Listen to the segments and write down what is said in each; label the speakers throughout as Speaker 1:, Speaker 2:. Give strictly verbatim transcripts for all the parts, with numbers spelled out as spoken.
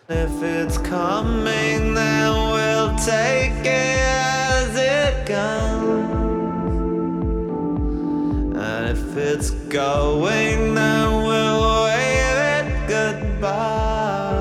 Speaker 1: If it's coming, then we'll take it as it comes. And if it's going, then we'll wave it goodbye.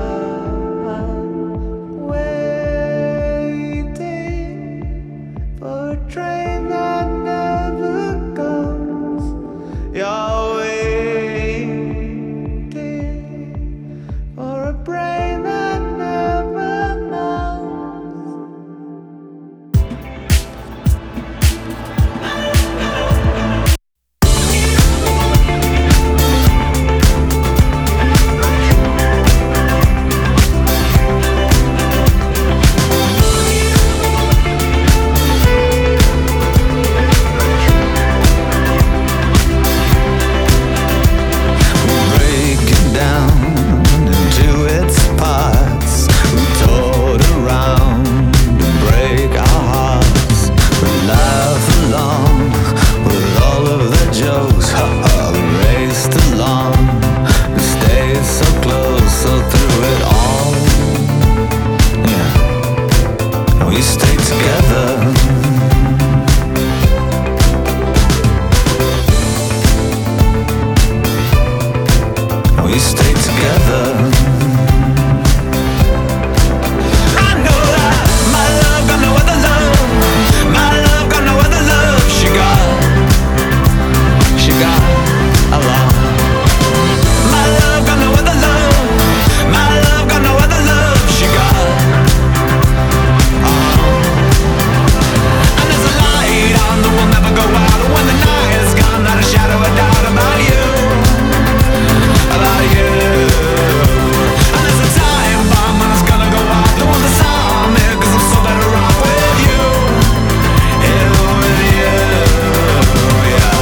Speaker 1: Waiting for a train that never comes. You're waiting for a brain that never mounts. Break it down into its parts. We tore it around to break our hearts. We laugh along with all of the jokes. Ha ha, we raced along. We stayed so close, so through it all, yeah, we stayed together. We stayed together. I know that my love got no other love. My love got no other love. She got, she got along. My love got no other love. My love got no other love. She got along. And there's a light on that will never go out. And when the night is gone, not a shadow of doubt about you. About you. And there's a time bomb and it's gonna go off. The one that's on me, 'cause I'm so better off with you. Yeah, with you, yeah.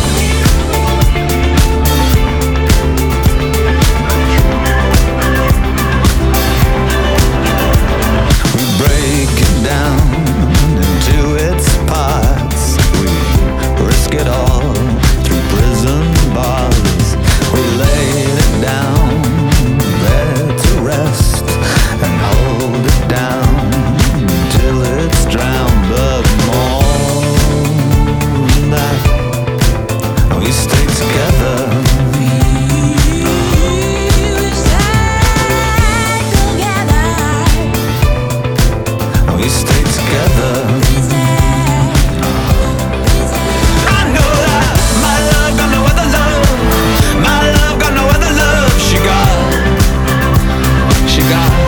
Speaker 1: We break it down into its parts. We risk it all through prison bars. We laid it down there to rest and hold it down till it's drowned. But more than that, we stay together. We stay together. I know that my love got no other love. My love got no other love. She got, she got